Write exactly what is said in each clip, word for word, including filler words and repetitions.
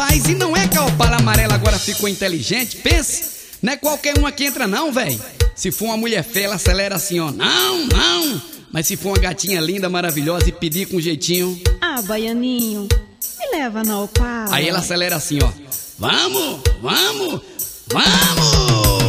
Rapaz, e não é que a Opala amarela agora ficou inteligente? Pensa, não é qualquer uma que entra não, véi. Se for uma mulher feia, ela acelera assim, ó. Não, não. Mas se for uma gatinha linda, maravilhosa e pedir com jeitinho... Ah, baianinho, me leva na Opala. Aí ela acelera assim, ó. Vamos, vamos, vamos!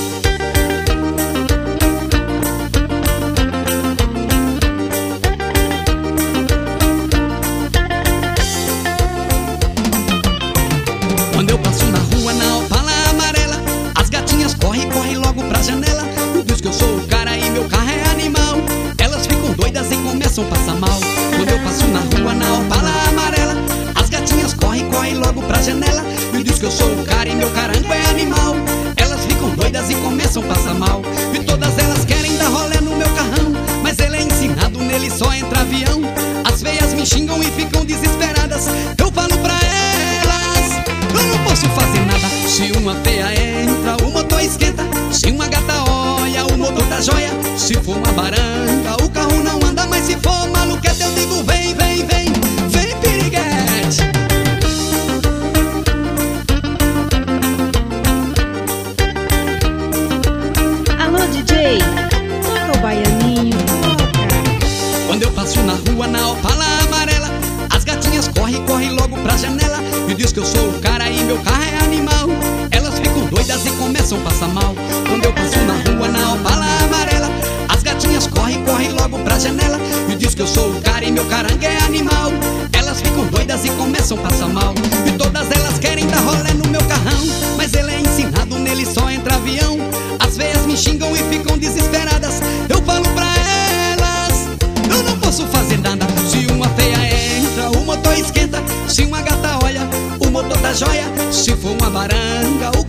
Quando eu passo na rua na Opala amarela, as gatinhas correm, correm logo pra janela. E diz que eu sou o cara e meu carro é animal. Elas ficam doidas e começam a passar mal. Quando eu passo na rua na Opala amarela, as gatinhas correm, correm logo pra janela. E diz que eu sou o cara e meu carango é animal. Elas ficam doidas e começam a passar mal. E todas elas querem dar rolé no meu carrão, mas ele é ensinado, nele só entra avião. As feias me xingam e ficam desesperadas. Eu falo pra elas, eu não posso fazer nada. Se uma feia entra, o motor esquenta. Se uma gata olha, o motor tá joia. Se for uma baranga, o carro não anda. Mas se for maluquete, eu digo vem, vem, vem, vem piriguete. Alô, D J, toca o baianinho, toca. Quando eu passo na rua na Opala amarela, as gatinhas correm, correm logo pra janela. E diz que eu sou o cara e meu carro é animal. Elas ficam doidas e começam a passar mal. Quando eu passo na rua na Opala amarela, as gatinhas correm, correm logo pra janela. E diz que eu sou o cara e meu carangue é animal. Elas ficam doidas e começam a passar mal. E todas elas querem dar rolé no meu carrão, mas ele é ensinado, nele só entra avião. As veias me xingam e ficam desesperadas. Eu falo pra elas, eu não posso fazer nada. Se uma feia entra, o motor esquenta. Se uma gata olha, o motor tá joia. Se for uma baranga, o